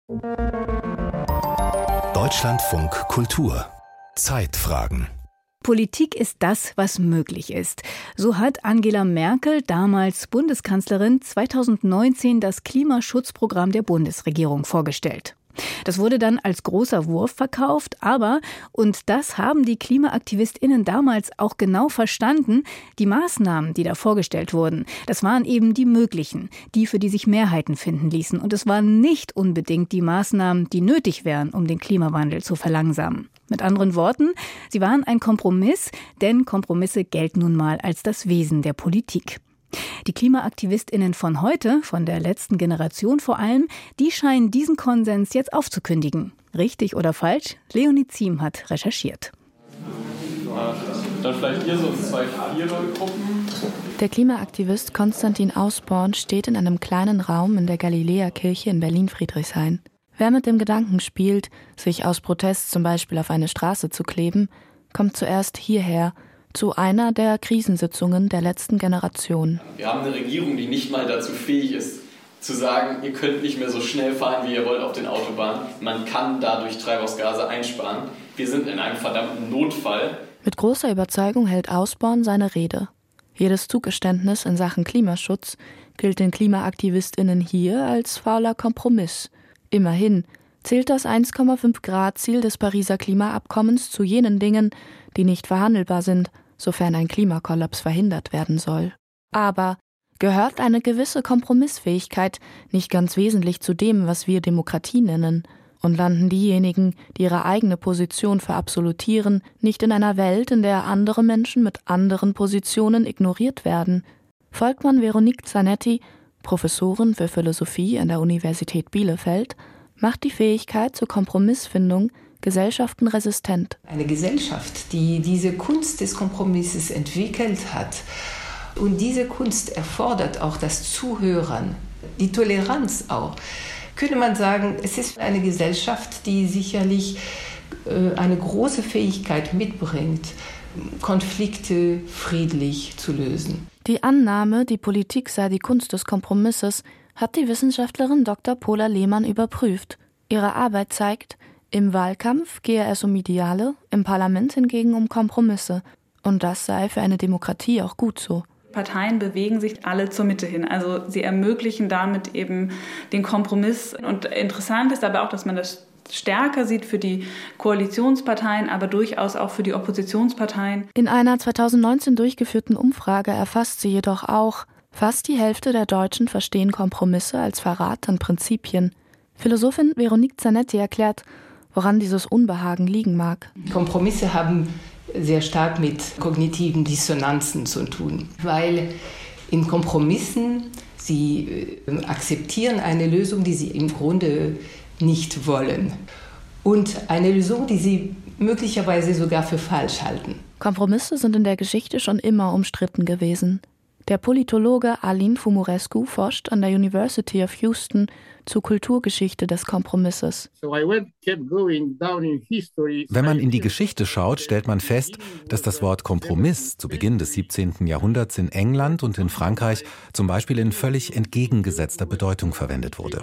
Deutschlandfunk Kultur. Zeitfragen. Politik ist das, was möglich ist. So hat Angela Merkel, damals Bundeskanzlerin, 2019 das Klimaschutzprogramm der Bundesregierung vorgestellt. Das wurde dann als großer Wurf verkauft, aber, und das haben die KlimaaktivistInnen damals auch genau verstanden, die Maßnahmen, die da vorgestellt wurden, das waren eben die möglichen, die, für die sich Mehrheiten finden ließen. Und es waren nicht unbedingt die Maßnahmen, die nötig wären, um den Klimawandel zu verlangsamen. Mit anderen Worten, sie waren ein Kompromiss, denn Kompromisse gelten nun mal als das Wesen der Politik. Die KlimaaktivistInnen von heute, von der letzten Generation vor allem, die scheinen diesen Konsens jetzt aufzukündigen. Richtig oder falsch? Leonie Ziem hat recherchiert. Dann vielleicht hier so 2 Vierergruppen. Der Klimaaktivist Konstantin Ausborn steht in einem kleinen Raum in der Galiläa-Kirche in Berlin-Friedrichshain. Wer mit dem Gedanken spielt, sich aus Protest zum Beispiel auf eine Straße zu kleben, kommt zuerst hierher, zu einer der Krisensitzungen der letzten Generation. Wir haben eine Regierung, die nicht mal dazu fähig ist, zu sagen, ihr könnt nicht mehr so schnell fahren, wie ihr wollt auf den Autobahnen. Man kann dadurch Treibhausgase einsparen. Wir sind in einem verdammten Notfall. Mit großer Überzeugung hält Ausborn seine Rede. Jedes Zugeständnis in Sachen Klimaschutz gilt den KlimaaktivistInnen hier als fauler Kompromiss. Immerhin zählt das 1,5-Grad-Ziel des Pariser Klimaabkommens zu jenen Dingen, die nicht verhandelbar sind, sofern ein Klimakollaps verhindert werden soll. Aber gehört eine gewisse Kompromissfähigkeit nicht ganz wesentlich zu dem, was wir Demokratie nennen? Und landen diejenigen, die ihre eigene Position verabsolutieren, nicht in einer Welt, in der andere Menschen mit anderen Positionen ignoriert werden? Folgt man Veronique Zanetti, Professorin für Philosophie an der Universität Bielefeld, macht die Fähigkeit zur Kompromissfindung Gesellschaften resistent. Eine Gesellschaft, die diese Kunst des Kompromisses entwickelt hat, und diese Kunst erfordert auch das Zuhören, die Toleranz auch, könnte man sagen, es ist eine Gesellschaft, die sicherlich eine große Fähigkeit mitbringt, Konflikte friedlich zu lösen. Die Annahme, die Politik sei die Kunst des Kompromisses, hat die Wissenschaftlerin Dr. Pola Lehmann überprüft. Ihre Arbeit zeigt, im Wahlkampf gehe es um Ideale, im Parlament hingegen um Kompromisse. Und das sei für eine Demokratie auch gut so. Parteien bewegen sich alle zur Mitte hin. Also sie ermöglichen damit eben den Kompromiss. Und interessant ist aber auch, dass man das stärker sieht für die Koalitionsparteien, aber durchaus auch für die Oppositionsparteien. In einer 2019 durchgeführten Umfrage erfasst sie jedoch auch, fast die Hälfte der Deutschen verstehen Kompromisse als Verrat an Prinzipien. Philosophin Veronique Zanetti erklärt, woran dieses Unbehagen liegen mag. Kompromisse haben sehr stark mit kognitiven Dissonanzen zu tun, weil in Kompromissen sie akzeptieren eine Lösung, die sie im Grunde nicht wollen, und eine Lösung, die sie möglicherweise sogar für falsch halten. Kompromisse sind in der Geschichte schon immer umstritten gewesen. Der Politologe Alin Fumurescu forscht an der University of Houston zur Kulturgeschichte des Kompromisses. Wenn man in die Geschichte schaut, stellt man fest, dass das Wort Kompromiss zu Beginn des 17. Jahrhunderts in England und in Frankreich zum Beispiel in völlig entgegengesetzter Bedeutung verwendet wurde.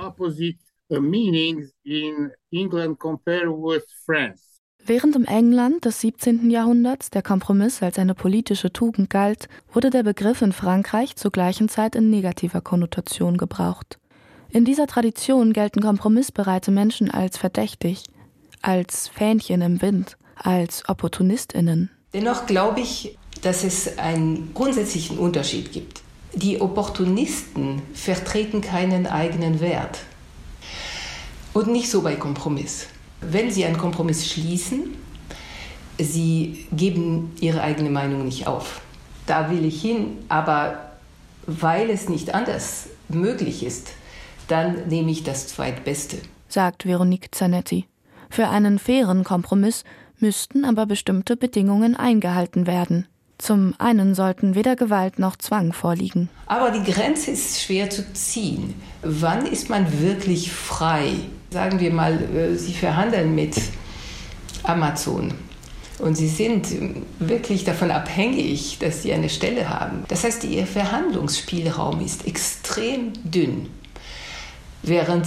Während im England des 17. Jahrhunderts der Kompromiss als eine politische Tugend galt, wurde der Begriff in Frankreich zur gleichen Zeit in negativer Konnotation gebraucht. In dieser Tradition gelten kompromissbereite Menschen als verdächtig, als Fähnchen im Wind, als OpportunistInnen. Dennoch glaube ich, dass es einen grundsätzlichen Unterschied gibt. Die Opportunisten vertreten keinen eigenen Wert. Und nicht so bei Kompromiss. Wenn sie einen Kompromiss schließen, sie geben ihre eigene Meinung nicht auf. Da will ich hin, aber weil es nicht anders möglich ist, dann nehme ich das Zweitbeste, sagt Veronique Zanetti. Für einen fairen Kompromiss müssten aber bestimmte Bedingungen eingehalten werden. Zum einen sollten weder Gewalt noch Zwang vorliegen. Aber die Grenze ist schwer zu ziehen. Wann ist man wirklich frei? Sagen wir mal, Sie verhandeln mit Amazon und Sie sind wirklich davon abhängig, dass Sie eine Stelle haben. Das heißt, Ihr Verhandlungsspielraum ist extrem dünn. Während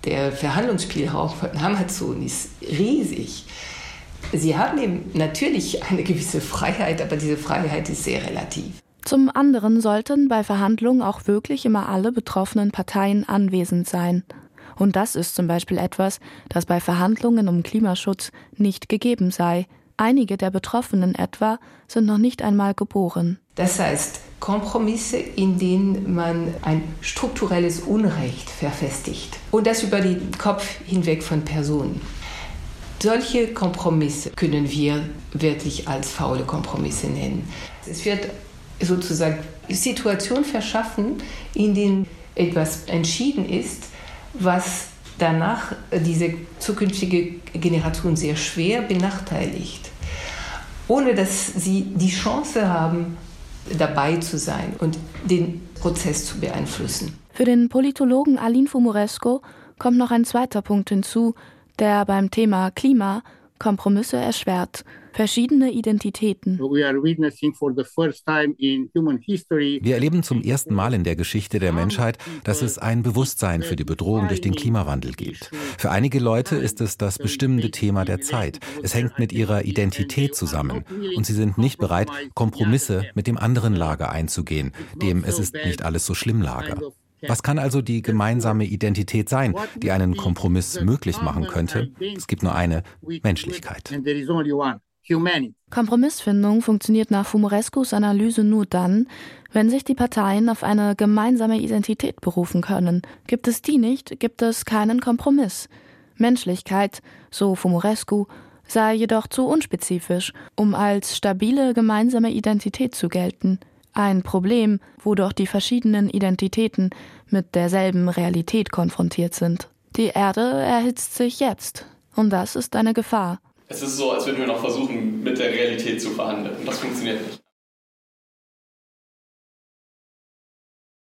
Der Verhandlungsspielraum von Amazon ist riesig. Sie haben eben natürlich eine gewisse Freiheit, aber diese Freiheit ist sehr relativ. Zum anderen sollten bei Verhandlungen auch wirklich immer alle betroffenen Parteien anwesend sein. Und das ist zum Beispiel etwas, das bei Verhandlungen um Klimaschutz nicht gegeben sei. Einige der Betroffenen etwa sind noch nicht einmal geboren. Das heißt, Kompromisse, in denen man ein strukturelles Unrecht verfestigt. Und das über den Kopf hinweg von Personen. Solche Kompromisse können wir wirklich als faule Kompromisse nennen. Es wird sozusagen Situationen verschaffen, in denen etwas entschieden ist, was danach diese zukünftige Generation sehr schwer benachteiligt, ohne dass sie die Chance haben, dabei zu sein und den Prozess zu beeinflussen. Für den Politologen Aline Fumorescu kommt noch ein zweiter Punkt hinzu, der beim Thema Klima Kompromisse erschwert. Verschiedene Identitäten. Wir erleben zum ersten Mal in der Geschichte der Menschheit, dass es ein Bewusstsein für die Bedrohung durch den Klimawandel gibt. Für einige Leute ist es das bestimmende Thema der Zeit. Es hängt mit ihrer Identität zusammen. Und sie sind nicht bereit, Kompromisse mit dem anderen Lager einzugehen, dem es ist nicht alles so schlimm Lager. Was kann also die gemeinsame Identität sein, die einen Kompromiss möglich machen könnte? Es gibt nur eine: Menschlichkeit. Kompromissfindung funktioniert nach Fumorescus Analyse nur dann, wenn sich die Parteien auf eine gemeinsame Identität berufen können. Gibt es die nicht, gibt es keinen Kompromiss. Menschlichkeit, so Fumorescu, sei jedoch zu unspezifisch, um als stabile gemeinsame Identität zu gelten. Ein Problem, wo doch die verschiedenen Identitäten mit derselben Realität konfrontiert sind. Die Erde erhitzt sich jetzt. Und das ist eine Gefahr. Es ist so, als würden wir noch versuchen, mit der Realität zu verhandeln. Das funktioniert nicht.